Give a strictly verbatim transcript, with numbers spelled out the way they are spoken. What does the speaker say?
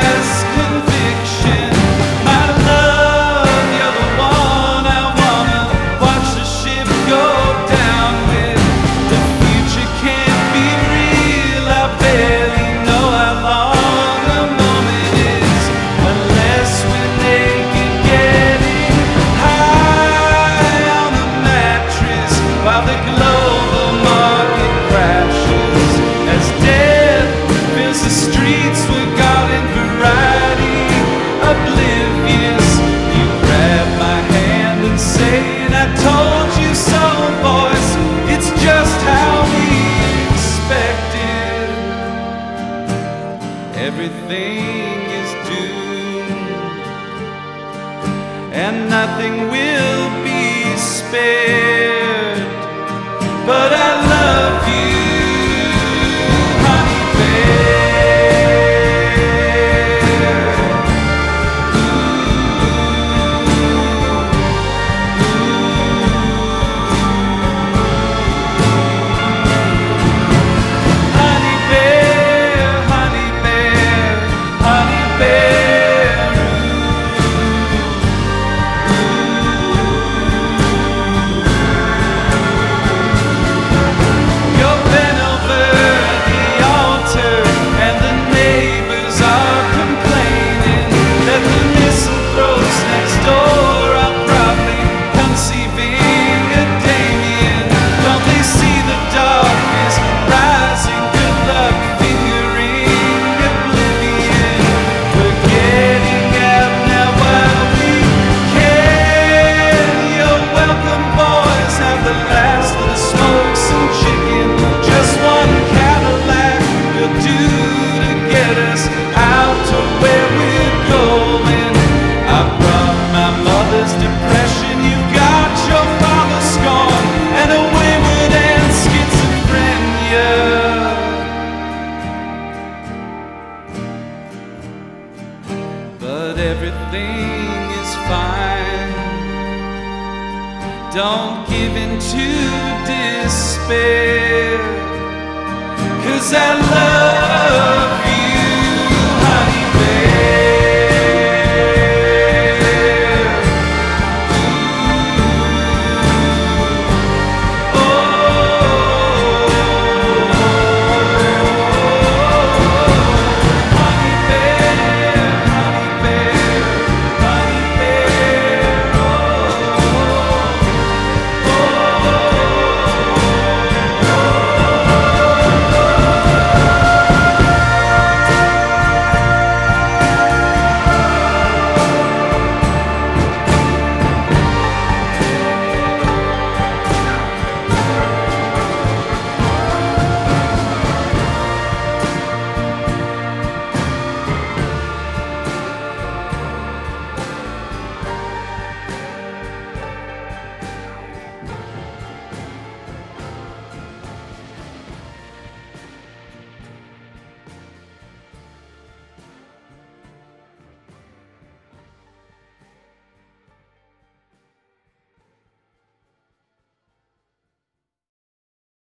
has conviction. My love, you're the one I wanna watch the ship go down with. The future can't be real, I barely know how long a moment is, unless we're naked getting high on the mattress while the global market crashes as death fills the streets with garden variety. Oblivious, you grab my hand and say, and I told you so, voice, it's just how we expected. Everything is doomed, and nothing will be spared. But I love you, honey bear. Honey bear, honey bear, honey bear. You're bent over the altar, and the neighbors are complaining that the misanthropes next door are probably conceiving a Damien. Don't they see the darkness rising? Good luck fingering oblivion. We're getting out now while we can. You're welcome, boys. Have the last of the smokes and chicken. Just one Cadillac will do to get us out to where we're going. I brought my mother's depression. You've got your father's scorn and a wayward and schizophrenia. But everything is fine. Don't give in to despair, 'cause I love